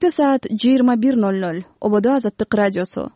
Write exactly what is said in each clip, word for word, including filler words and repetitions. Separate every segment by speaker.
Speaker 1: Кечки саат жыйырма бир ноль ноль. Ободо Азаттык радиосу.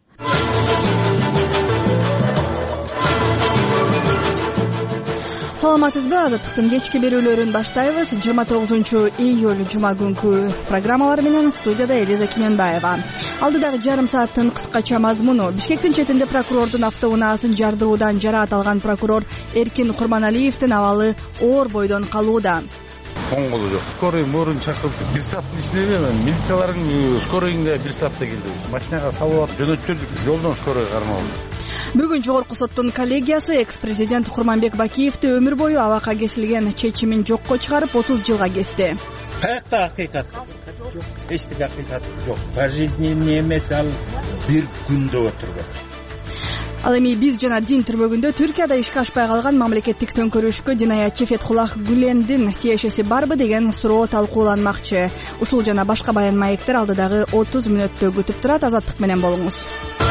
Speaker 1: Саламатсызбы? Азаттыктын кечки берүүлөрүн баштайбыз. жыйырма тогузунчу июль жума күнкү программалар менен студияда Элиза Кененбаева. Алдыдагы жарым сааттын кыскача мазмуну: Бишкектин четинде прокурордун автоунаасын жардыруудан жараат алган прокурор Эркин Курманалиевдин абалы оор бойдон калууда.
Speaker 2: Коңгулу жок. Скорый мөрүн чакырып, бир сааттын ичинде эме, милициялардын скорыйында бир саатта келди. Машинага салып атып жөнөттүрдүк, жолдон скорый кармалды.
Speaker 1: Бүгүн Жогорку соттун коллегиясы экс-президент Курманбек Бакиевди өмүр бою абакка кесилген чечимин жокко чыгарып отуз жылга кести.
Speaker 3: Каякта акыйкат жок, эчтеке акыйкат жок. Пожизненный эмес, ал бир күндө отурган.
Speaker 1: Ал эми биз жана дин түрмөгүндө Түркияда ишке ашпай калган мамлекеттик төңкөрүшкө динаятчы Фетхуллах Гүлендин тиешеси барбы деген суроо талкууланмакчы. Ушул жана башка баян маектер алдыдагы отуз мүнөттө күтүп турат. Азаттык менен болуңуз.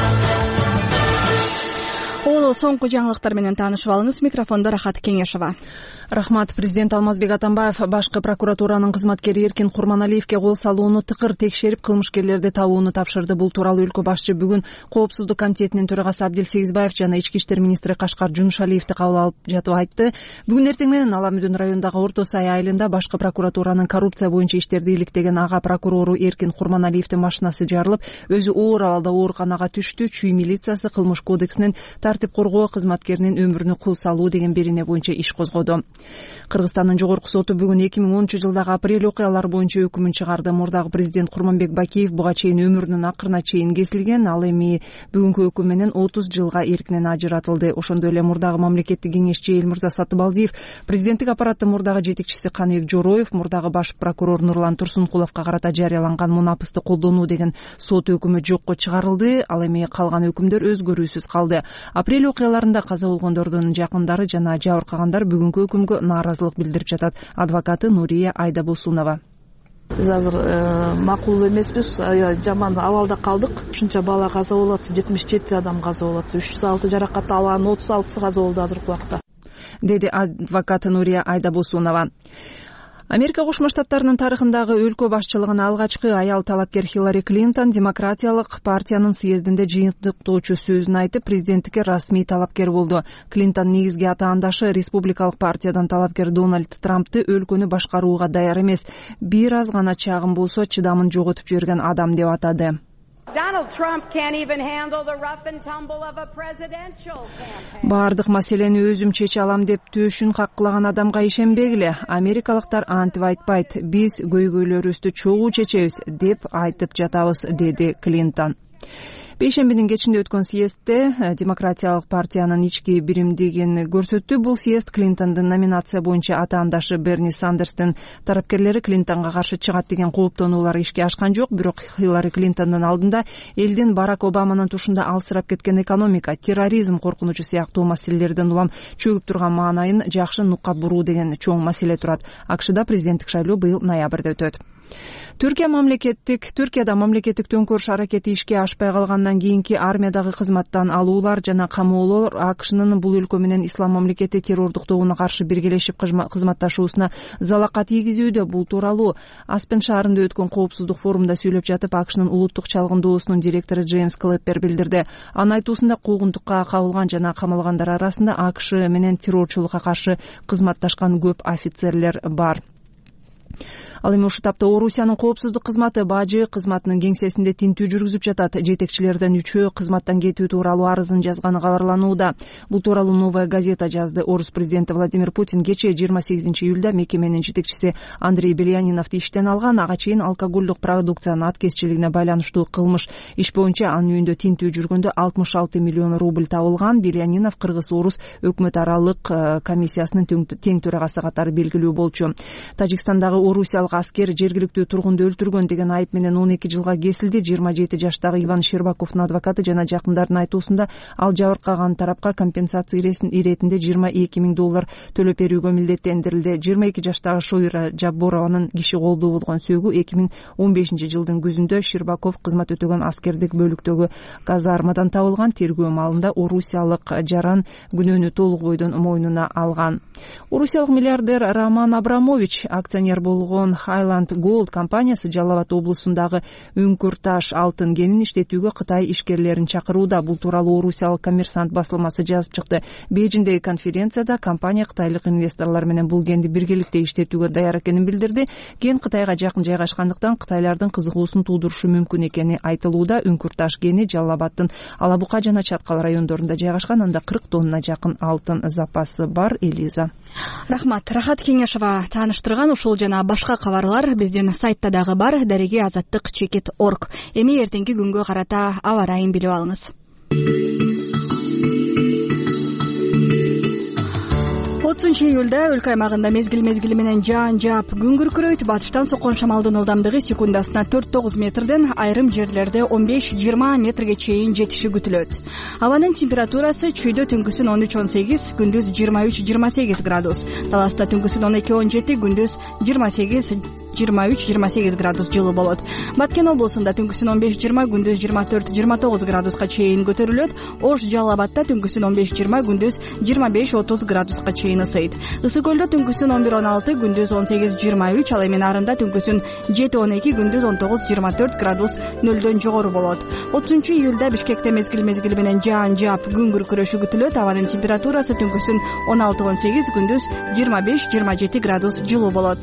Speaker 1: Оло соңку жаңылыктар менен таанышып алыңыз. Микрофондо Рахат Кеңешова.
Speaker 4: Рахмат. Президент Алмазбек Атамбаев башкы прокуратуранын кызматкери Эркин Курманалиевге кол салууну тыкыр текшерип, кылмышкерлерди табууну тапшырды. Бул тууралуу өлкө башчы бүгүн Коопсуздук комитетинин төрагасы Абдил Сегизбаев жана Ички иштер министри Кашкар Жумшалиевди кабыл алып жатып айтты. Бүгүн эртең менен Аламүдүн районундагы Орто Сай айылында башкы прокуратуранын коррупция боюнча иштерди иликтеген ага прокурору Эркин Курманалиевдин машинасы жарылып, өзү оор абалда ооруканага түштү. Чүй милициясы кылмыш кодексинин тартип коргоо кызматкеринин өмүрүнө кул салуу деген берене боюнча иш козгоду. Кыргызстандын жогорку соту бүгүн эки миң онунчу жылдагы апрель окуялары боюнча өкүмүн чыгарды. Мурдагы президент Курманбек Бакиев буга чейин өмүрүнүн акырына чейин кесилген. Ал эми бүгүнкү өкүм менен отуз жылга эркинен ажыратылды. Ошондой эле мурдагы мамлекеттик кеңешчи Элмурза Сатыбалдиев, президенттик аппараттын мурдагы жетекчиси Каныбек Жороев, мурдагы баш прокурор Нурлан Турсункуловго карата жарыяланган мунапысты колдонуу деген сот өкүмү жокко чыгарылды. Ал эми калган өкүмдөр өзгөрүүсүз калды. Апрель окуяларында каза болгондордун жакындары жана жабыркагандар бүгүнкү өкүмгө нааразылык билдирип жатат. Адвокаты Нурия Айдабосунова:
Speaker 5: Биз азыр макул эмеспиз, жаман абалда калдык. Ушунча бала каза болуп атса, жетимиш жети адам каза болуп атса, үч жүз алты жаракат алган, отуз алтысы каза болду азыркы убакта,
Speaker 4: деди адвокат Нурия Айдабосунова. Америка Кошмо Штаттарынын тарыхындагы өлкө башчылыгына алгачкы аял талапкер Хиллари Клинтон демократиялык партиянын съездинде жыйынтыктоочу сөзүн айтып, президенттикке расмий талапкер болду. Клинтон негизги атаандашы республикалык партиядан талапкер Дональд Трампты өлкөнү башкарууга даяр эмес, бир аз гана чагым болсо чыдамын жоготуп жиберген адам деп атады. Бардык маселени өзүм чече алам деп төшүн каккылаган адамга ишенбегиле. Америкалыктар антип айтпайт, биз көйгөйлөрүбүздү чогуу чечебиз деп айтып жатабыз, деди Клинтон. Бейшембинин кечинде өткөн съездде демократиялык партиянын ички биримдигин көрсөттү. Бул съезд Клинтондун номинация боюнча атаандашы Берни Сандерстин тарапкерлери Клинтонго каршы чыгат деген кооптонуулар ишке ашкан жок. Бирок Хиллари Клинтондун алдында элдин Барак Обаманын тушунда алсырап кеткен экономика, терроризм коркунучу сыяктуу маселелерден улам чөгүп турган маанайын жакшы нукка буруу деген чоң маселе турат. АКШда президенттик шайлоо быйыл ноябрда өтөт. Түркия мамлекеттик Түркияда мамлекеттик төңкөрүш аракети ишке ашпай калгандан кийинки армиядагы кызматтан алуулар жана камоолор АКШнын бул өлкө менен ислам мамлекети террордук тобуна каршы биргелешип кызматташуусуна залака тийгизүүдө. Бул тууралуу Аспен шаарында өткөн коопсуздук форумда сүйлөп жатып, АКШнын улуттук чалгындоосунун директору Джеймс Клэппер билдирди. Анын айтуусунда куугунтукка кабылган жана камалгандар арасында АКШ менен террорчулукка каршы кызматташкан көп офицерлер бар. Ал эми ушул тапта Орусиянын коопсуздук кызматы бажы кызматынын кеңсесинде тинтүү жүргүзүп жатат. Жетекчилерден үчөө кызматтан кетүү тууралуу арызын жазганы кабарланууда. Бул тууралуу Новая газета жазды. Орус президенти Владимир Путин кечээ жыйырма сегизинчи июлда мекеменин жетекчиси Андрей Бельяниновду иштен алган. Ага чейин алкоголдук продукциянын аткезчилигине байланыштуу кылмыш иш боюнча анын үйүндө тинтүү жүргөндө алтымыш алты миллион рубль табылган. Бельянинов Кыргыз-Орус өкмөт аралык комиссиясынын тең төрагасы катары белгилүү болчу. Тажикстандагы Орусиялык аскер жергиликтүү тургунду өлтүргөн деген айып менен он эки жылга кесилди. жыйырма жети жаштагы Иван Щербаковдун адвокаты жана жакындардын айтуусунда ал жабыркаган тарапка компенсация иретинде жыйырма эки миң доллар төлөп берүүгө милдеттендирилди. жыйырма эки жаштагы Шойра Жабборованын киши колдуу болгон сөөгү эки миң он бешинчи жылдын күзүндө Щербаков кызмат өтөгөн аскердик бөлүктөгү казармадан табылган. Тергөө маалында орусиялык жаран күнөөнү толук бойдон мойнуна алган. Орусиялык миллиардер Роман Абрамович акционер болгон Highland Gold компаниясы Жалал Абад облусундагы үңкүр таш алтын кенин иштетүүгө Кытай ишкерлерин чакырууда. Бул тууралуу Орусиялык Коммерсант басылмасы жазып чыкты. Бейжиңдеги конференцияда компания кытайлык инвесторлор менен бул кенди биргеликте иштетүүгө даяр экенин билдирди. Кен Кытайга жакын жайгашкандыктан кытайлардын кызыгуусун туудурушу мүмкүн экени айтылууда. Үңкүр таш кени Жалал Абадтын Ала Бука жана Чаткал райондорунда жайгашкан. Анда кырк тонна жакын алтын запасы бар. Элиза.
Speaker 1: Рахмат. Рахат Кеңешова тааныштырган ушул жана башка кабарлар биздин сайтта дагы бар. Дареги азаттык чекит точка орг. Эми эртеңки күнгө карата аба ырайын билип алыңыз. отузунчу июлда өлкө аймагында мезгил мезгили менен жаан жаап күн күркүрөйт. Батыштан соккон шамалдын ылдамдыгы секундасына төрт тогуз метрден, айрым жерлерде он беш жыйырма метрге чейин жетиши күтүлөт. Абанын температурасы чүйдө түнкүсүн он үч он сегиз, күндүз жыйырма үч жыйырма сегиз градус. Таласта түнкүсүн он эки он жети, күндүз жыйырма сегиз жыйырма үч жыйырма сегиз градус жылуу болот. Баткен облусунда түнкүсүн он беш жыйырма, күндүз жыйырма төрт жыйырма тогуз градуска чейин көтөрүлөт. Ош Жалал Абадта түнкүсүн он беш жыйырма, күндүз жыйырма беш отуз градуска чейин ысыйт. Ысык көлдө түнкүсүн он бир он алты, күндүз он сегиз жыйырма үч, ал эми Нарында түнкүсүн жети он эки, күндүз он тогуз жыйырма төрт градус нөлдөн жогору болот. отузунчу июлда Бишкекте мезгил мезгили менен жаан жаап күн күркүрөшү күтүлөт. Абанын температурасы түнкүсүн он алты он сегиз, күндүз жыйырма беш жыйырма жети градус жылуу болот.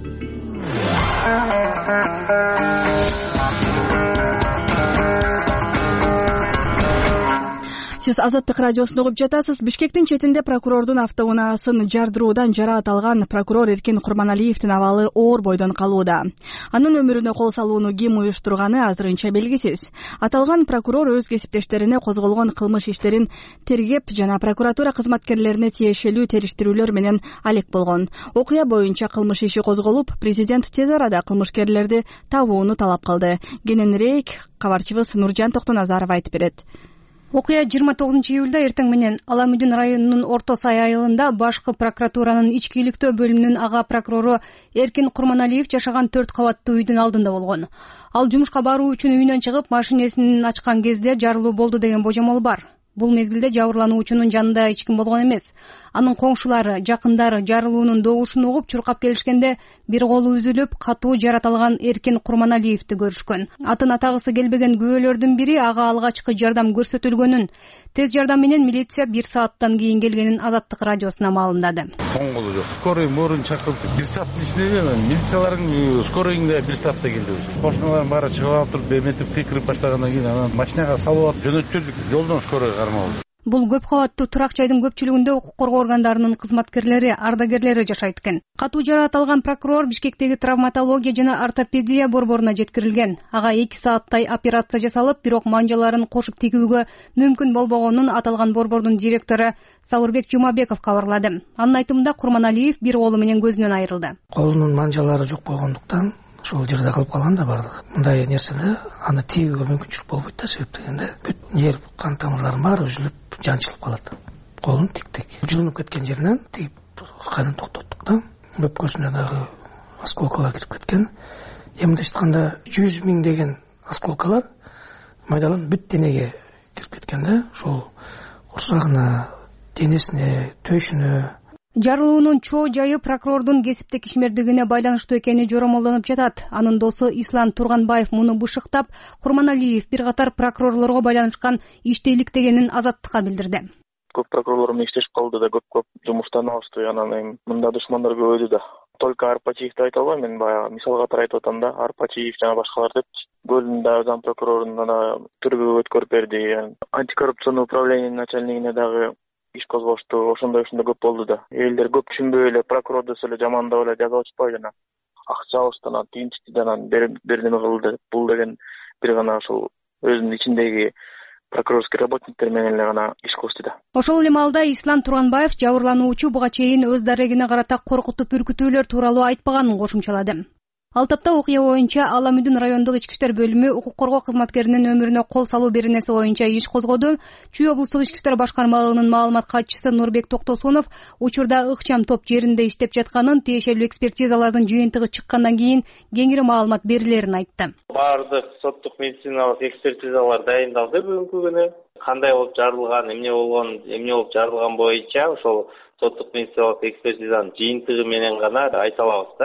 Speaker 1: Сиз Азаттык радиосун угуп жатасыз. Бишкектин четинде прокурордун автоунаасын жардыруудан жараат алган прокурор Эркин Курманалиевдин абалы оор бойдон калууда. Анын өмүрүнө кол салууну ким уюштурганы азырынча белгисиз. Аталган прокурор өз кесиптештерине козголгон кылмыш иштерин тергеп жана прокуратура кызматкерлерине тиешелүү териштирүүлөр менен алек болгон. Окуя боюнча кылмыш иши козголуп, президент тез арада кылмышкерлерди табууну талап кылды. Кененирээк кабарчыбыз Нуржан Токтоназаров айтып берет.
Speaker 6: Окуя жыйырма тогузунчу июлда эртең менен Аламүдүн районунун Орто Сай айылында башкы прокуратуранын ички иликтөө бөлүмүнүн ага прокурору Эркин Курманалиев жашаган төрт кабаттуу үйдүн алдында болгон. Ал жумушка баруу үчүн үйүнөн чыгып, машинесин ачкан кезде жарылуу болду деген божомол бар. Бул мезгилде жабырлануучунун жанында эч ким болгон эмес. Анын коңшулары, жакындары жарылуунун добушун угуп чуркап келишкенде бир колу үзүлүп, катуу жарат алган Эркин Курманалиевди көрүшкөн. Атын атагысы келбеген күбөлөрдүн бири ага алгачкы жардам көрсөтүлгөнүн, тез жардам менен милиция бир сааттан кийин келгенин Азаттык радиосуна маалымдады.
Speaker 2: Коңгулу жок. Скорый мурун чакырып, бир сааттын ичинде мен милициялардын скорыйында бир саатта келди. Кошуналардын баары чыгып алып туруп, эметип кыйкырып баштагандан кийин анан машинага салып алып жөнөттүрдүк. Жолдон скорый кармалды. Бул
Speaker 6: көп кабаттуу турак жайдын көпчүлүгүндө укук коргоо органдарынын кызматкерлери, ардагерлери жашайт экен. Катуу жараат алган прокурор Бишкектеги травматология жана ортопедия борборуна жеткирилген. Ага эки сааттай операция жасалып, бирок манжаларын кошуп тигүүгө мүмкүн болбогонун аталган борбордун директору Сабырбек Жумабеков кабарлады. Анын айтымында Курманалиев бир колу менен көзүнөн айрылды.
Speaker 7: Колунун манжалары жок болгондуктан ошол жерде калып калган да бардык. Мындай нерседе аны тийүүгө мүмкүнчүлүк болбойт да, себеп дегенде бүт нерв, кан тамырларын баары үзүлүп, жанчылып калат. Колун тиктик. Жылынып кеткен жеринен тигип канын токтоттук да. Өпкөсүнө дагы осколкалар кирип кеткен. Эмне айтканда жүз миң деген осколкалар майдаланып бүт денеге кирип кеткен да. Ошол курсагына, денесине, төшүнө.
Speaker 6: Жарылуунун чоо жайы прокурордун кесиптик ишмердигине байланыштуу экени жоромолдонуп жатат. Анын досу Ислам Турганбаев муну бышыктап, Курманалиев бир катар прокурорлорго байланышкан иште иликтегенин Азаттыкка билдирди.
Speaker 8: Көп прокурорлор менен иштешип калды да, көп-көп жумуштан алышты. Анан эми мында душмандар көбөйдү да. Только Арпачиевди айта албайм, мен баягы мисал катары айтып атам да, Арпачиев жана башкалар депчи. Бөлүмдүн дагы зам прокурорун дагы тергөө өткөрүп берди. Антикоррупционный управлениянын начальнигине дагы иш козгошту. Ошондой ошондой көп болду да. Элдер көп түшүнбөй эле прокурор десе эле жамандап эле жазып атышпайбы жана акча алыштан анан тигинчиктен анан бердеме кылды. Бул деген бир гана ошол өзүнүн ичиндеги прокурорский работниктер менен эле гана иш кылышты да.
Speaker 6: Ошол эле маалда Ислам Турганбаев жабырлануучу буга чейин өз дарегине карата коркутуп үркүтүүлөр тууралуу айтпаганын кошумчалады. Ал тапта окуя боюнча Аламүдүн райондук ички иштер бөлүмү укук коргоо кызматкеринин өмүрүнө кол салуу беренеси боюнча иш козгоду. Чүй облустук ички иштер башкармалыгынын маалымат катчысы Нурбек Токтосунов учурда ыкчам топ жеринде иштеп жатканын, тиешелүү экспертизалардын жыйынтыгы чыккандан кийин кеңири маалымат берилерин айтты.
Speaker 9: Баардык соттук медициналык экспертизалар дайындалды бүгүнкү күнү. Кандай болуп жарылган, эмне болгон, эмне болуп жарылган боюнча ошол соттук медициналык экспертизанын жыйынтыгы менен гана айта алабыз да.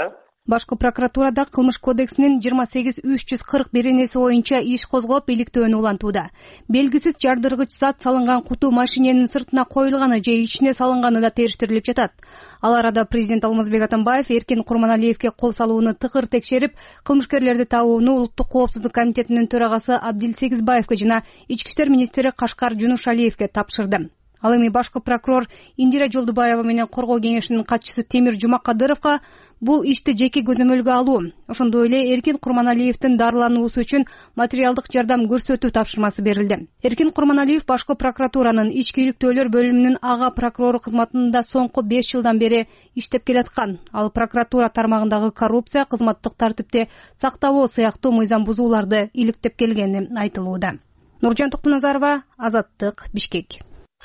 Speaker 6: Башкы прокуратурада Кылмыш кодексинин жыйырма сегиз үч жүз кырк беренеси боюнча иш козгоп иликтөөнү улантууда. Белгисиз жардыргыч зат салынган куту машиненин сыртына коюлганы же ичине салынганы да териштирилип жатат. Ал арада президент Алмазбек Атамбаев Эркин Курманалиевге кол салууну тыкыр текшерип, кылмышкерлерди табууну Улуттук коопсуздук комитетинин төрагасы Абдил Сегизбаевге жана ички иштер министри Кашкар Жунушалиевге тапшырды. Ал эми башкы прокурор Индира Жолдубаева менен коргоо кеңешинин катчысы Темир Жумакадыровго бул ишти жеке көзөмөлгө алуу, ошондой эле Эркин Курманалиевдин дарылануусу үчүн материалдык жардам көрсөтүү тапшырмасы берилди. Эркин Курманалиев башкы прокуратуранын ички иликтөөлөр бөлүмүнүн ага прокурору кызматында соңку беш жылдан бери иштеп келаткан. Ал прокуратура тармагындагы коррупция, кызматтык тартипти сактабоо сыяктуу мыйзам бузууларды иликтеп келгени айтылууда. Нуржан Токтуназарова, Азаттык, Бишкек.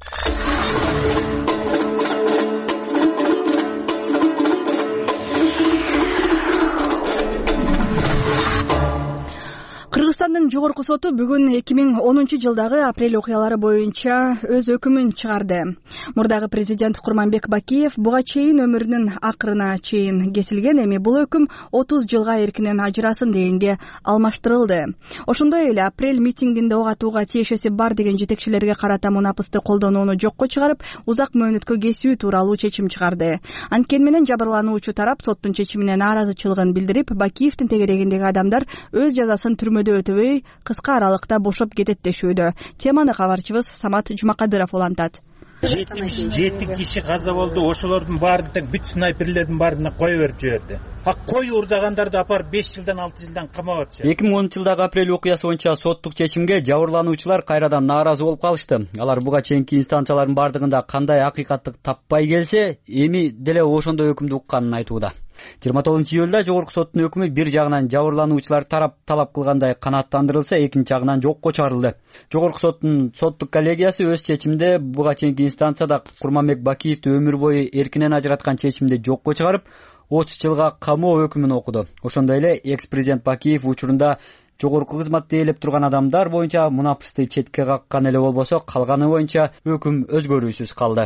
Speaker 1: Кыргызстандын жогорку соту бүгүн эки миң онунчу жылдагы апрель окуялары боюнча өз өкүмүн чыгарды. Мурдагы президент Курманбек Бакиев буга чейин өмүрүнүн акырына чейин кесилген, эми бул өкүм отуз жылга эркинен ажырасын дегенге алмаштырылды. Ошондой эле апрель митингинде ок атууга тиешеси бар деген жетекчилерге карата мунапысты колдонууну жокко чыгарып, узак мөөнөткө кесүү тууралуу чечим чыгарды. Анткени менен жабырлануучу тарап соттун чечимине нааразычылыгын билдирип, Бакиевдин тегерегиндеги адамдар өз жазасын түрмөдө өтөбөй кыска аралыкта бошоп кетет дешүүдө. Теманы кабарчыбыз Самат Жумакадыров улантат.
Speaker 3: жетимиш жети киши каза болду. Ошолордун баарын тең бүт снайперлердин баарына кое берип жиберди. А кой урдагандарды апарып беш жылдан алты жылдан камап атышат.
Speaker 10: эки миң онунчу жылдагы апрель окуясы боюнча соттук чечимге жабырлануучулар кайрадан нааразы болуп калышты. Алар буга чейинки инстанциялардын бардыгында кандай акыйкаттык таппай келсе, эми деле ошондой өкүмдү укканын айтууда. жыйырма тогузунчу июлда жогорку соттун өкүмү бир жагынан жабырлануучулар тарап талап кылгандай канааттандырылса, экинчи жагынан жокко чыгарылды. Жогорку соттун соттук коллегиясы өз чечиминде буга чейинки инстанцияда Курманбек Бакиевди өмүр бою эркинен ажыраткан чечимди жокко чыгарып, отуз жылга камоо өкүмүн окуду. Ошондой эле экс-президент Бакиев учурунда жогорку кызматты ээлеп турган адамдар боюнча мунапысты четке каккан эле болбосо, калганы боюнча өкүм өзгөрүүсүз калды.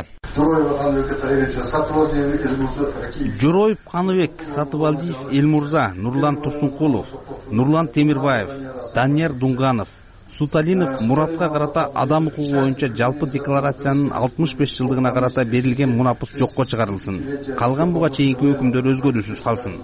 Speaker 2: Жороев Каныбек Сатыбалдиев Элмурза, Нурлан Турсункулов, Нурлан Темирбаев, Данияр Дунганов, Суталинов Муратка карата адам укугу боюнча жалпы декларациянын алтымыш беш жылдыгына карата берилген мунапыс жокко чыгарылсын. Калган буга чейинки өкүмдөр өзгөрүүсүз калсын.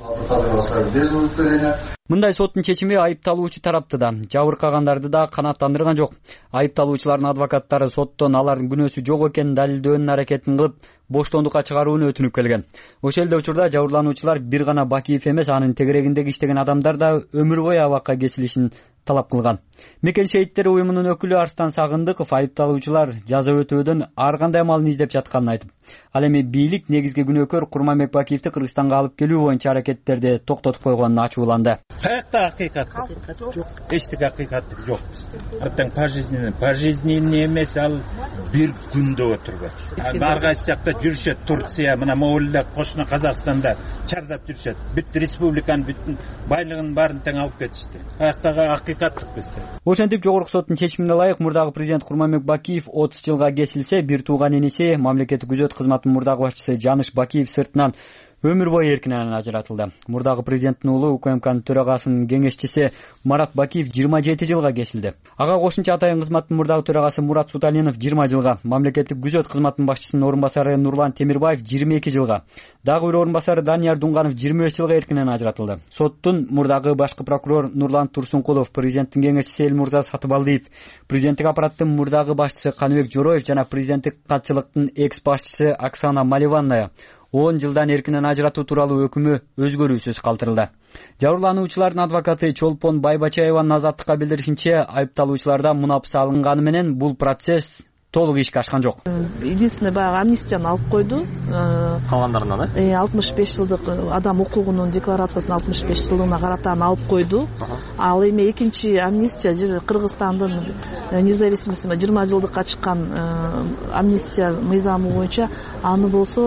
Speaker 10: Мындай соттун чечими айыпталуучу тарапты да, жабыркагандарды да канааттандырган жок. Айыпталуучулардын адвокаттары соттон алардын күнөөсү жок экенин далилдөөнүн аракетин кылып, боштондукка чыгарууну өтүнүп келген. Ошол эле учурда жабырлануучулар бир гана Бакиев эмес, анын тегерегиндеги иштеген адамдар да өмүр бою абакка кесилишин талап кылган. Мекен шейиттери уюмунун өкүлү Арстан Сагындыков айыпталуучулар жаза өтөөдөн ар кандай амалын издеп жатканын айтып, ал эми бийлик негизги күнөөкөр Курманбек Бакиевди Кыргызстанга алып келүү боюнча аракеттерди токтотуп койгонун ачууланды.
Speaker 3: Каякта акыйкат жок. Эчтеке акыйкат жок. Артаң пожизненный, пожизненный эмес, ал бир күндө отурбайт. Ар кайсы жакта жүрүшөт, Турция, мына Моңголдо, кошуна Казакстанда чардап жүрүшөт. Бүт республиканын бүт байлыгын баарын тең алып кетишти. Каяктагы акыйкаттык бизде.
Speaker 10: Ошентип жогорку соттун чечимине ылайык мурдагы президент Курманбек Бакиев отуз жылга кесилсе, бир тууган иниси мамлекеттик күзөт кызматынын мурдагы башчысы Жаныш Бакиев сыртынан өмүр бою эркинен ажыратылды. Мурдагы президенттин уулу УКМКнын төрагасынын кеңешчиси Марат Бакиев жыйырма жети жылга кесилди. Ага кошумча атайын кызматтын мурдагы төрагасы Мурат Суталинов жыйырма жылга, мамлекеттик күзөт кызматынын башчысынын орун басары Нурлан Темирбаев жыйырма эки жылга, дагы бир орун басары Данияр Дунганов жыйырма беш жылга эркинен ажыратылды. Соттун мурдагы башкы прокурор Нурлан Турсункулов, президенттин кеңешчиси Элмурза Сатыбалдиев, президенттик аппараттын мурдагы башчысы Каныбек Жороев жана президенттик катчылыктын экс башчысы Оксана Маливанная он жылдан эркинен ажыратуу тууралуу өкүмү өзгөрүүсүз калтырылды. Жабырлануучулардын адвокаты Чолпон Байбачаеванын азаттыкка билдиришинче, айыпталуучулардан мунапыс алынганы менен бул процесс толук ишке ашкан жок.
Speaker 5: Единственный баягы амнистияны алып койду.
Speaker 10: Калгандарына да?
Speaker 5: алтымыш беш жылдык адам укугунун декларациясын алтымыш беш жылдыгына карата алып койду. Ал эми экинчи амнистия Кыргызстандын независимости жыйырма жылдыкка чыккан амнистия мыйзамы боюнча аны болсо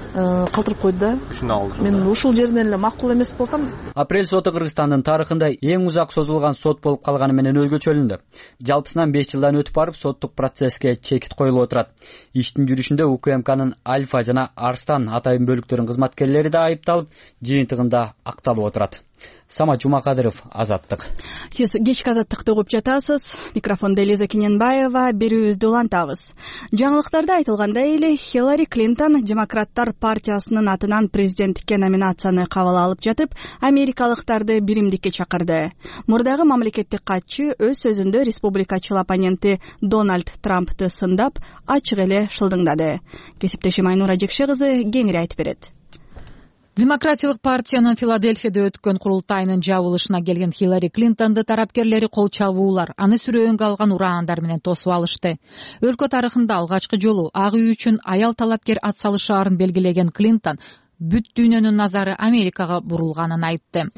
Speaker 5: калтырып койду да. Мен ушул жерден эле макул эмес болуп атам.
Speaker 10: Апрель соту Кыргызстандын тарыхында эң узак созулган сот болуп калганы менен өзгөчөлүндү. Жалпысынан беш жылдан өтүп барып соттук процесске чекит коюлуп отурат. Иштин жүрүшүндө УКМКнын Альфа жана Арстан атайын бөлүктөрүнүн кызматкерлери да айыпталып, жыйынтыгында акталып отурат. Самат Жумакадыров, Азаттык.
Speaker 1: Сиз кечки Азаттыкты угуп жатасыз. Микрофондо Элиза Кененбаева, берүүбүздү улантабыз. Жаңылыктарда айтылгандай эле Хиллари Клинтон Демократтар партиясынын атынан президенттикке номинацияны кабыл алып жатып, америкалыктарды биримдикке чакырды. Мурдагы мамлекеттик катчы өз сөзүндө республикачыл оппоненти Дональд Трампты сындап, ачык эле шылдыңдады. Кесиптешим Айнура Жекше кызы кеңири айтып берет.
Speaker 11: Демократиялык партиянын Филадельфияда өткөн курултайынын жабылышына келген Хиллари Клинтонду тарапкерлери кол чабуулар, аны сүрөөнгө алган ураандар менен тосуп алышты. Өлкө тарыхында алгачкы жолу ак үй үчүн аял талапкер атсалышаарын белгилеген Клинтон бүт дүйнөнүн назары Америкага бурулганын айтты.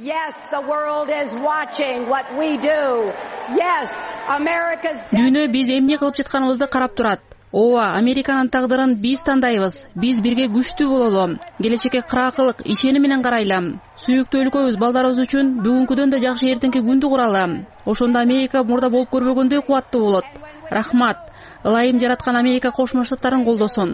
Speaker 12: Дүйнө биз эмне кылып жатканыбызды карап турат. Ооба, Американын тагдырын биз тандайбыз. Биз бирге күчтүү бололу. Келечекке кыраакылык, ишеним менен карайлы. Сүйүктүү өлкөбүз балдарыбыз үчүн бүгүнкүдөн да жакшы эртеңки күндү куралы. Ошондо Америка мурда болуп көрбөгөндөй кубаттуу болот. Рахмат. Ылайым жараткан Америка Кошмо Штаттарын колдосун.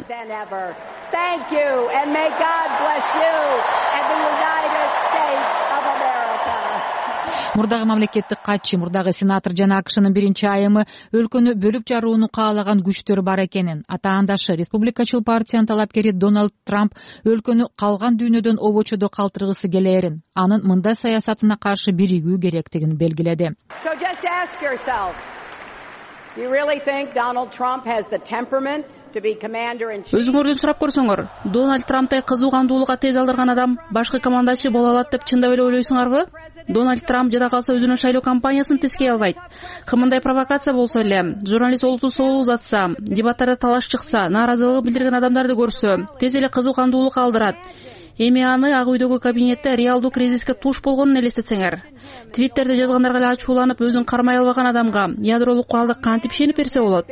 Speaker 11: Мурдагы мамлекеттик катчы, мурдагы сенатор жана АКШнын биринчи айымы өлкөнү бөлүп жарууну каалаган күчтөр бар экенин, атаандашы республикачыл партиянын талапкери Дональд Трамп өлкөнү калган дүйнөдөн обочодо калтыргысы келээрин, анын мындай саясатына каршы биригүү керектигин белгиледи.
Speaker 12: Өзүңөрдөн сурап көрсөңөр, Дональд Трамптай кызуу кандуулукка тез алдырган адам башкы командачы боло алат деп чындап эле ойлойсуңарбы? Дональд Трамп жада калса өзүнүн шайлоо кампаниясын тескей албайт. Кымындай провокация болсо эле, журналист олуттуу соолу узатса, дебаттарда талаш чыкса, нааразылыгы билдирген адамдарды көрсө, тез эле кызуу кандуулук алдырат. Эми аны Ак үйдөгү кабинетте реалдуу кризиске туш болгонун элестетсеңер. Твиттерде жазгандарга эле ачууланып, өзүн кармай албаган адамга ядролук куралды кантип ишенип берсе болот?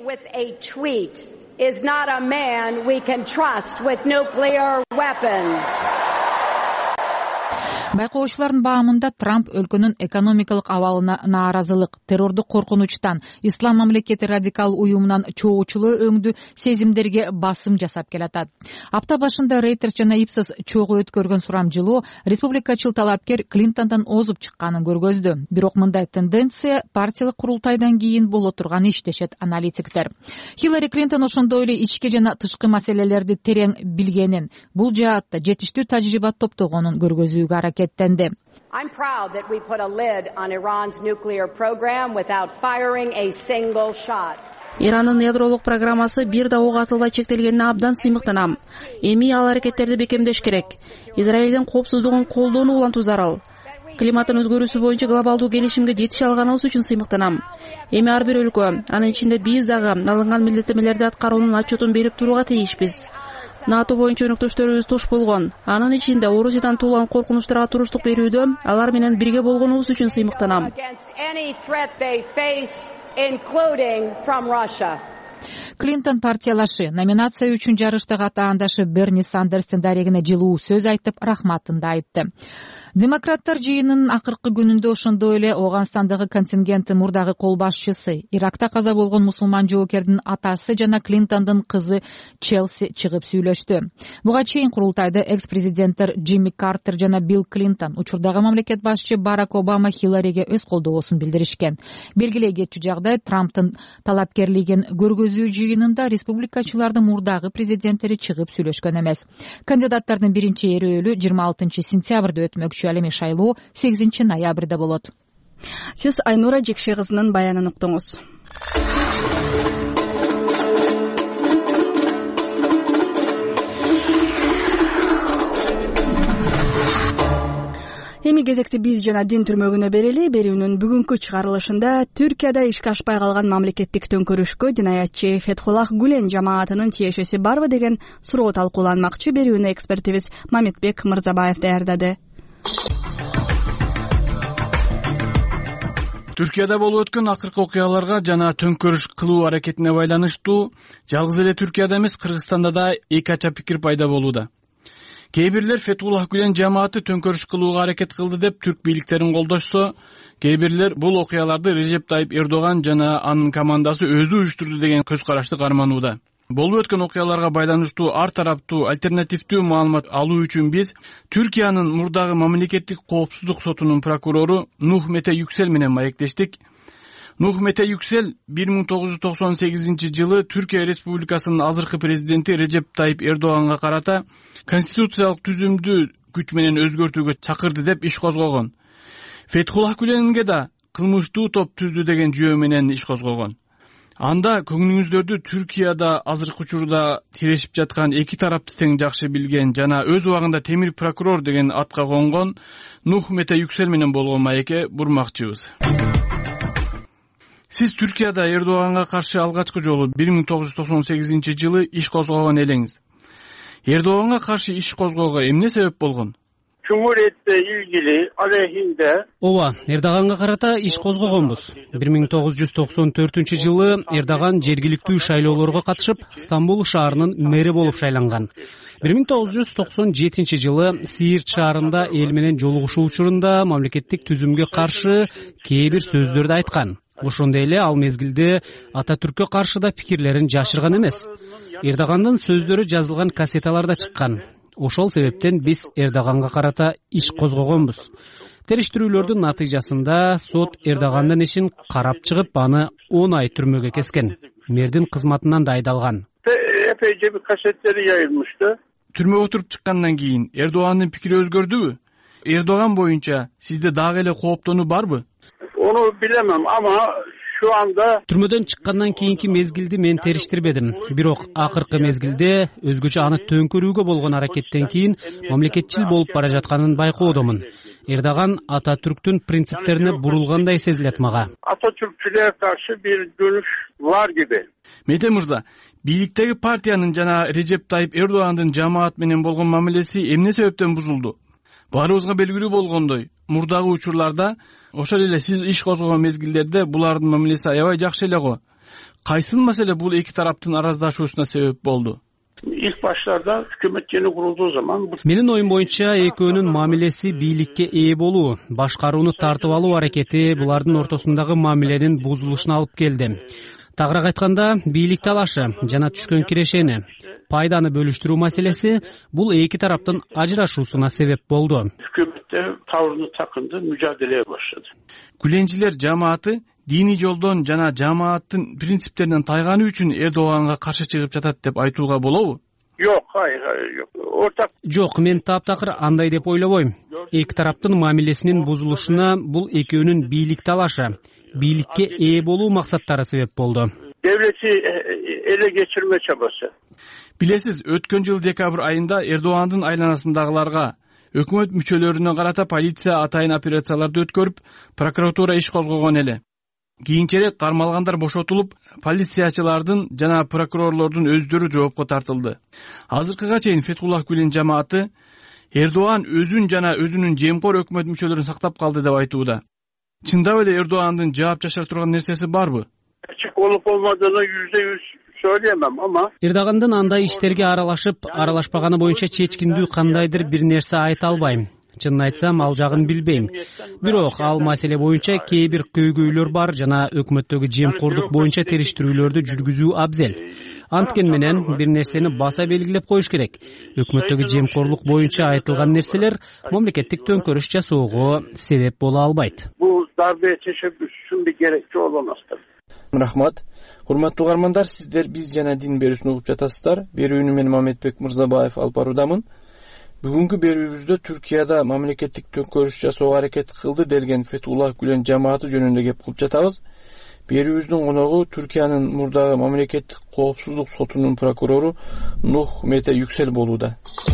Speaker 11: Байкоочулардын баамында Трамп өлкөнүн экономикалык абалына нааразылык, террордук коркунучтан, ислам мамлекети радикал уюмунан чогуучулуу өңдүү сезимдерге басым жасап келатат. Апта башында Reuters жана Ipsos чогуу өткөргөн сурамжылоо республикачыл талапкер Клинтондон озуп чыкканын көргөздү. Бирок мындай тенденция партиялык курултайдан кийин боло турган иштешет аналитиктер. Хиллари Клинтон ошондой эле ички жана тышкы маселелерди терең билгенин, бул жаатта жетиштүү тажрыйба топтогонун көргөзүүгө аракет
Speaker 13: I'm proud that we put a lid on Iran's nuclear program without firing a single shot.
Speaker 12: Иранын ядролук программасы бир да ок атылбай чектелгенине абдан сыймыктанам. Эми ал аракеттерди бекемдеш керек. Израилдин коопсуздугун колдоону улантуу зарыл. Климаттын өзгөрүүсү боюнча глобалдуу келишимге жетише алганыбыз үчүн сыймыктанам. Эми ар бир өлкө, анын ичинде биз дагы алынган милдеттемелерди аткаруунун отчетун берип турууга тийишпиз. НАТО боюнча өнөктөштөрүбүз туш болгон. Анын ичинде Орусиядан туулган коркунучтарга туруштук берүүдө алар менен бирге болгонубуз үчүн сыймыктанам.
Speaker 11: Клинтон партиялашы номинация үчүн жарыштагы атаандашы Берни Сандерстин дарегине жылуу сөз айтып, рахматын да айтты. Демократтар жыйынынын акыркы күнүндө ошондой эле Ооганстандагы контингенттин мурдагы кол башчысы, Иракта каза болгон мусулман жоокердин атасы жана Клинтондун кызы Челси чыгып сүйлөштү. Буга чейин курултайда экс-президенттер Джимми Картер жана Билл Клинтон, учурдагы мамлекет башчы Барак Обама Хиллариге өз колдоосун билдиришкен. Белгилей кетчү жагдай Трамптын талапкерлигин көргөзүү жыйынында республикачылардын мурдагы президенттери чыгып сүйлөшкөн эмес. Кандидаттардын биринчи эрөөлү жыйырма алтынчы сентябрда өтмөкчү. Эми шайлоо сегизинчи ноябрда болот.
Speaker 1: Сиз Айнура Жекше кызынын баянын уктуңуз. Эми кезекти биз жана дин түрмөгүнө берели. Берүүнүн бүгүнкү чыгарылышында Түркияда ишке ашпай калган мамлекеттик төңкөрүшкө динаятчы Фетхуллах Гүлен жамаатынын тиешеси барбы деген суроо талкууланмакчы. Берүүнү экспертибиз Мамитбек Мырзабаев даярдады.
Speaker 14: Түркияда болуп өткөн акыркы окуяларга жана төңкөрүш кылуу аракетине байланыштуу жалгыз эле Түркияда эмес, Кыргызстанда да эки ача пикир пайда болууда. Кээ бирлер Фетхуллах Гүлен жамааты төңкөрүш кылууга аракет кылды деп түрк бийликтерин колдошсо, кээ бирлер бул окуяларды Режеп Тайып Эрдоган жана анын командасы өзү уюштурду деген көз карашты карманууда. Болуп өткөн окуяларга байланыштуу ар тараптуу альтернативдүү маалымат алуу үчүн биз Түркиянын мурдагы мамлекеттик коопсуздук сотунун прокурору Нух Мете Yüksel менен маектештик. Нух Мете Yüksel бир миң тогуз жүз токсон сегизинчи жылы Түркия Республикасынын азыркы президенти Режеп Тайып Эрдоганга карата конституциялык түзүмдү күч менен өзгөртүүгө чакырды деп иш козгогон. Фетхуллах Гүленге да кылмыштуу топ түздү деген жүйө менен иш козгогон. Анда көңүлүңүздөрдү Түркияда азыркы учурда тирешип жаткан эки тарапты тең жакшы билген жана өз убагында темир прокурор деген атка конгон Нух Мете Yüksel менен болгон маекке бурмакчыбыз. Сиз Түркияда Эрдоганга каршы алгачкы жолу бир миң тогуз жүз токсон сегизинчи жылы иш козгогон элеңиз. Эрдоганга каршы иш козгоого эмне себеп болгон?
Speaker 15: Cumhuriyetle ilgili aleyhinde
Speaker 16: Ооба, Эрдоганга карата иш козгогонбуз. бир миң тогуз жүз токсон төртүнчү жылы Эрдоган жергиликтүү шайлоолорго катышып, Стамбул шаарынын мэри болуп шайланган. бир миң тогуз жүз токсон жетинчи жылы Сиирт шаарында эл менен жолугушуу учурунда мамлекеттик түзүмгө каршы кээ бир сөздөрдү айткан. Ошондой эле ал мезгилде Ататүрккө каршы да пикирлерин жашырган эмес. Эрдогандын сөздөрү жазылган кассеталарда чыккан. Ошол себептен биз Эрдоганга карата иш козгогонбуз. Териштирүүлөрдүн натыйжасында сот Эрдогандын ишин карап чыгып, аны он ай түрмөгө кескен. Мэрдин кызматынан да айдалган.
Speaker 15: Epeyce bir kasetleri yayılmıştı.
Speaker 14: Түрмөгө отуруп чыккандан кийин Эрдогандын пикири өзгөрдүбү? Эрдоган боюнча сизде дагы эле кооптонуу барбы?
Speaker 15: Onu bilemem ama şu anda
Speaker 16: Түрмөдөн чыккандан кийинки мезгилди мен териштирбедим. Бирок акыркы мезгилде өзгөчө аны төңкөрүүгө болгон аракеттен кийин мамлекетчил болуп бара жатканын байкоодомун. Эрдоган Ататүрктүн принциптерине бурулгандай сезилет мага.
Speaker 15: Atatürkçülüğe karşı bir dönüş var gibi.
Speaker 14: Мете мырза, бийликтеги партиянын жана Режеп Тайып Эрдогандын жамаат менен болгон мамилеси эмне себептен бузулду? Баарыбызга белгилүү болгондой, мурдагы учурларда ошол эле сиз иш козгогон мезгилдерде булардын мамилеси аябай жакшы эле го. Кайсын маселе бул эки тараптын араздашуусуна себеп болду?
Speaker 15: İlk başlarda hükümet yeni kurulduğu zaman
Speaker 16: Менин оюм боюнча экөөнүн мамилеси бийликке ээ болуу, башкарууну тартып алуу аракети булардын ортосундагы мамиленин бузулушуна алып келди. Тагыраак айтканда, бийлик талашы жана түшкөн кирешени, пайданы бөлүштүрүү маселеси бул эки тараптын ажырашуусуна себеп болду.
Speaker 15: Hükümette tavrını takındı, mücadeleye başladı.
Speaker 14: Gülençiler жамааты диний жолдон жана жамааттын принциптеринен тайганы үчүн Эрдоганга каршы чыгып жатат деп айтууга болобу?
Speaker 15: Yok, hayır, hayır, yok. Ortak
Speaker 16: Жок, мен таптакыр андай деп ойлобойм. Эки тараптын мамилесинин бузулушуна бул экөөнүн бийлик талашы, бийликке ээ болуу максаттары себеп болду.
Speaker 15: Devleti ele geçirme çabası.
Speaker 14: Билесиз, өткөн жыл декабрь айында Эрдогандын айланасындагыларга өкмөт мүчөлөрүнө карата полиция атайын операцияларды өткөрүп, прокуратура иш козгогон эле. Кийинчерээк кармалгандар бошотулуп, полициячылардын жана прокурорлордун өздөрү жоопко тартылды. Азыркыга чейин Фетхуллах Гүлен жамааты Эрдоган өзүн жана өзүнүн жемкор өкмөт мүчөлөрүн сактап калды деп айтууда. Чындап эле Эрдогандын жаап жашыра турган нерсеси барбы?
Speaker 15: Açık olup olmadığını yüzde yüz söyleyemem ama
Speaker 16: Эрдогандын андай иштерге аралашып, аралашпаганы боюнча чечкиндүү кандайдыр бир нерсе айта албайм. Чынын айтсам, ал жагын билбейм. Бирок ал маселе боюнча кээ бир көйгөйлөр бар жана өкмөттөгү жемкордук боюнча териштирүүлөрдү жүргүзүү абзел. Анткени менен бир нерсени баса белгилеп коюш керек. Өкмөттөгү жемкорлук боюнча айтылган нерселер мамлекеттик төңкөрүш жасоого себеп боло албайт.
Speaker 15: bu darbeye teşebbüsün bir gerekçe olamazdır.
Speaker 17: Рахмат. Урматтуу угармандар, сиздер биз жана дин берүүсүн угуп жатасыздар. Берүүнү мен Мамедбек Мырзабаев алып баруудамын. Бүгүнкү берүүбүздө Түркияда мамлекеттик төңкөрүш жасоого аракет кылды делген Фетхуллах Гүлен жамааты жөнүндө кеп кылып жатабыз. Берүүбүздүн коногу Түркиянын мурдагы мамлекеттик коопсуздук сотунун прокурору Нух Мете Yüksel болууда.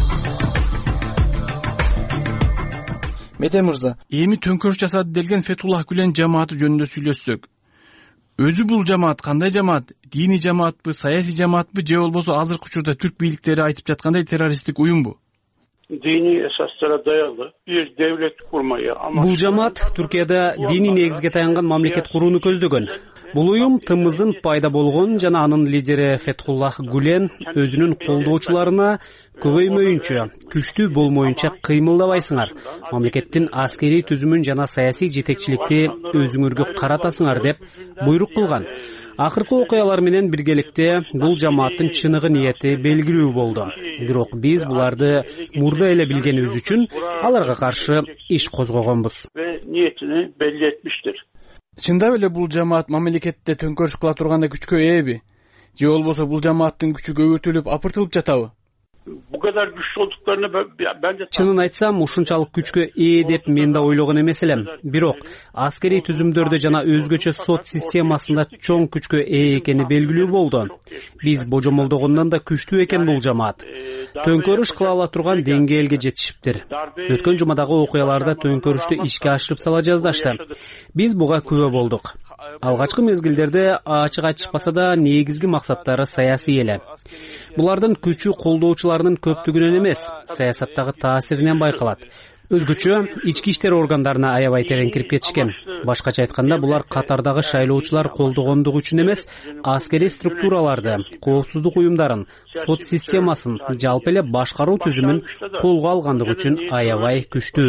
Speaker 17: Мете мырза,
Speaker 14: эми төңкөрүш жасады делген Фетхуллах Гүлен жамааты жөнүндө сүйлөшсөк. Өзү бул жамаат кандай жамаат? Диний жамаатпы, саясий жамаатпы же болбосо азыркы учурда түрк бийликтери айтып жаткандай террористтик уюмбу?
Speaker 15: Dini esaslara dayalı bir devlet kurmayı ama
Speaker 16: Бул жамаат Түркияда диний негизге таянган мамлекет курууну көздөгөн. Бул уюм тымыздын пайда болгон жана анын лидери Фетхуллах Гулен өзүнүн колдоочуларына көбөймөйүнчө, күчтүү болмоюнча кыймылдабайсыңар, мамлекеттин аскерий түзүмүн жана саясий жетекчиликти өзүңөргө каратасыңар деп буйрук кылган. Акыркы окуялар менен биргеликте бул жамааттын чыныгы ниети белгилүү болду. Бирок биз буларды мурда эле билгенибиз үчүн аларга каршы иш козгогонбуз.
Speaker 15: Ниетini belli etmiştir.
Speaker 14: Чындап эле бул жамаат мамлекетте төңкөрүш кыла турганда күчкө ээби? Же болбосо бул жамааттын күчү көбөйтүлүп, апыртылып жатабы?
Speaker 15: Bu kadar güçlü olduklarını ben de...
Speaker 16: Чынын айтсам, ушунчалык күчкө ээ деп мен да ойлогон эмес элем. Бирок аскерий түзүмдөрдө жана өзгөчө сот системасында чоң күчкө ээ экени белгилүү болду. Биз божомолдогондон да күчтүү экен бул жамаат. Төңкөрүш кыла ала турган деңгээлге жетишиптир. Өткөн жумадагы окуяларда төңкөрүштү ишке ашырып сала жаздашты. Биз буга күбө болдук. Алгачкы мезгилдерде ачык айтышпаса да негизги максаттары саясий эле. Булардын күчү колдоочуларынын көптүгүнөн эмес, саясаттагы таасиринен байкалат. Өзгөчө ички иштер органдарына аябай терең кирип кетишкен. Башкача айтканда, булар катардагы шайлоочулар колдогондугу үчүн эмес, аскерий структураларды, коопсуздук уюмдарын, сот системасын, жалпы эле башкаруу түзүмүн колго алгандыгы үчүн аябай күчтүү.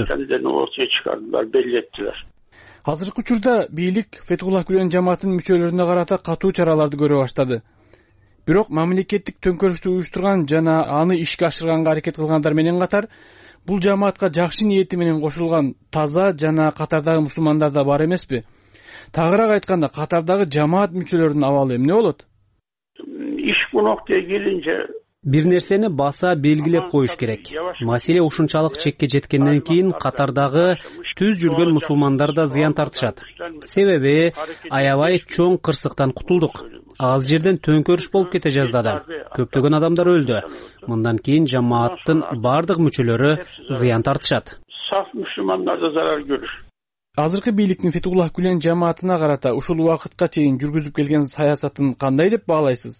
Speaker 14: Азыркы учурда бийлик Фетхуллах Гулен жамаатынын мүчөлөрүнө карата катуу чараларды көрө баштады. Бирок мамлекеттик төңкөрүштү уюштурган жана аны ишке ашырганга аракет кылгандар менен катар, бул жамаатка жакшы ниети менен кошулган таза жана катардагы мусулмандар да бар эмеспи? Тагыраак айтканда, катардагы жамаат мүчөлөрүнүн абалы эмне болот?
Speaker 15: Iş bu noktaya gelince
Speaker 16: Бир нерсени баса белгилеп коюш керек. Маселе ушунчалык чекке жеткенден кийин катардагы түз жүргөн мусулмандар да зыян тартышат. Себеби аябай чоң кырсыктан кутулдук. Аз жерден төңкөрүш болуп кете жаздады. Көптөгөн адамдар өлдү. Мындан кийин жамааттын бардык мүчөлөрү зыян тартышат.
Speaker 15: Saf Müslümanlar da zarar görür.
Speaker 14: Азыркы бийликтин Фетхуллах Гулен жамаатына карата ушул убакытка чейин жүргүзүп келген саясатын кандай деп баалайсыз?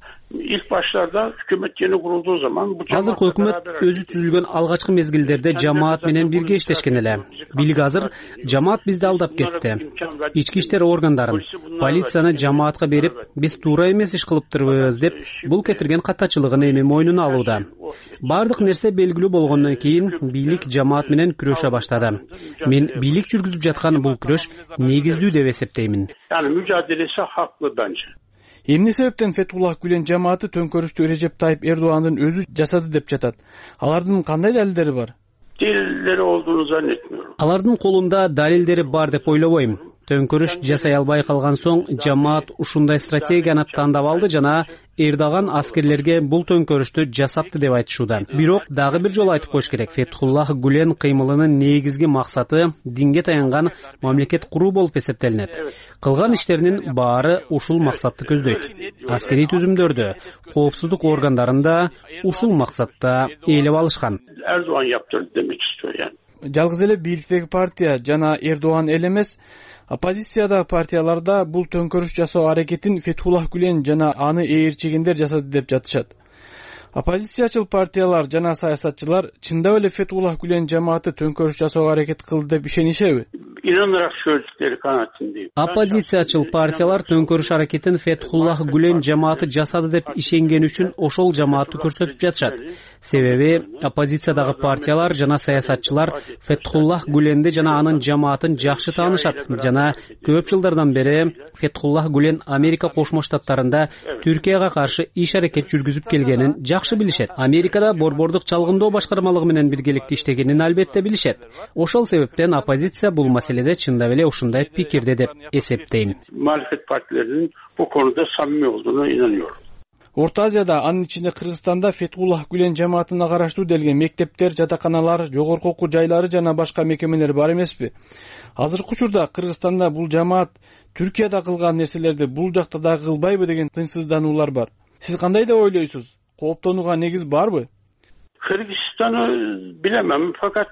Speaker 15: İlk başlarda hükümet yeni kurulduğu zaman bu
Speaker 16: Азыркы өкмөт өзү түзүлгөн алгачкы мезгилдерде жамаат менен бирге иштешкен эле. Бийлик азыр жамаат бизди алдап кетти. Ички иштер органдарын, полицияны жамаатка берип, биз туура эмес иш кылыптырбыз деп бул кетирген каттачылыгын эми мойнуна алууда. Бардык нерсе белгилүү болгондон кийин бийлик жамаат менен күрөшө баштады. Мен бийлик жүргүзүп жаткан бул күрөш негиздүү деп эсептеймин.
Speaker 15: Yani mücadelesi haklı bence.
Speaker 14: Эмне себептен Фетхуллах Гулен жамааты төңкөрүштү Режеп Тайып Эрдоğan'дын өзү жасады деп жатат? Алардын кандай далилдери бар?
Speaker 15: Delilleri olduğunu zannetmiyorum.
Speaker 16: Алардын колунда далилдери бар деп ойлобойм. Төңкөрүш жасай албай калган соң жамаат ушундай стратегияны тандап алды жана Эрдоган аскерлерге бул төңкөрүштү жасатты деп айтышууда. Бирок дагы бир жолу айтып коюш керек. Фетхуллах Гулен кыймылынын негизги максаты динге таянган мамлекет куруу болуп эсептелинет. Кылган иштеринин баары ушул максатты көздөйт. Аскерий түзүмдөрдө, коопсуздук органдарында ушул максатта ээлеп алышкан.
Speaker 15: Erdoğan yaptırdı demek istiyor yani.
Speaker 14: Жалгыз эле бийликтеги партия жана Эрдоğan эл эмес, оппозициядагы партияларда бул төңкөрүш жасоо аракетин Фетхуллах Гулен жана аны ээрчигендер жасады деп жатышат. Оппозициячыл партиялар жана саясатчылар чындап эле Фетхуллах Гулен жамааты төңкөрүш жасоого аракет кылды деп ишенишеби?
Speaker 15: İnanarak söyledikleri kanaatindeyim.
Speaker 16: Оппозициячыл партиялар төңкөрүш аракетин Фетхуллах Гулен жамааты жасады деп ишенген үчүн ошол жамаатты көрсөтүп жатышат. Себеби оппозициядагы партиялар жана саясатчылар Фетхуллах Гуленди жана анын жамаатын жакшы таанышат жана көп жылдардан бери Фетхуллах Гулен Америка Кошмо Штаттарында Түркияга каршы иш аракет жүргүзүп келгенин жакшы билишет. Америкада борбордук чалгындоо башкармалыгы менен биргеликте иштегенин албетте билишет. Ошол себептен оппозиция бул маселеде чындап эле ушундай пикирде деп эсептейм.
Speaker 15: Muhalefet partilerinin bu konuda samimi olduğuna inanıyorum.
Speaker 14: Орто Азияда, анын ичинде Кыргызстанда Фетхуллах Гулен жамаатына караштуу делген мектептер, жатаканалар, жогорку окуу жайлары жана башка мекемелер бар эмеспи? Азыркы учурда Кыргызстанда бул жамаат Түркияда кылган нерселерди бул жакта дагы кылбайбы деген тынчсыздануулар бар. Сиз кандай деп ойлойсуз? Кооптонууга негиз барбы?
Speaker 15: Kırgızistan'ı bilemem fakat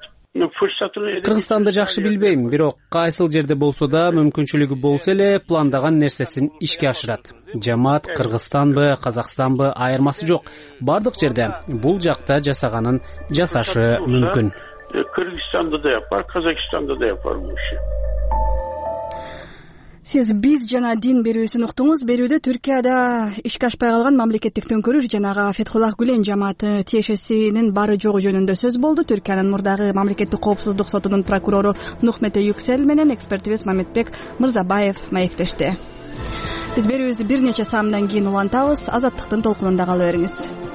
Speaker 16: Кыргызстанды жакшы билбейм, бирок кайсыл жерде болсо да мүмкүнчүлүгү болсо эле пландаган нерсесин ишке ашырат. Жамаат Кыргызстанбы, Казакстанбы айырмасы жок. Бардык жерде бул жакта жасаганын жасашы мүмкүн.
Speaker 15: Kırgızistan'da da yapar, Kazakistan'da da yapar bu işi.
Speaker 1: сиз биз жана дин берүүсүн уктуңуз. Берүүдө Түркияда ишке ашпай калган мамлекеттик төңкөрүш жана ага Фетхуллах Гүлен жамааты тиешесинин бары жогу жөнүндө сөз болду. Түркиянын мурдагы мамлекеттик коопсуздук сотунун прокурору Нухмете Юксел менен экспертибиз Мамедбек Мырзабаев маектешти. Биз берүүбүздү бир нече саамдан кийин улантабыз. Азаттыктын толкунунда кала бериңиз.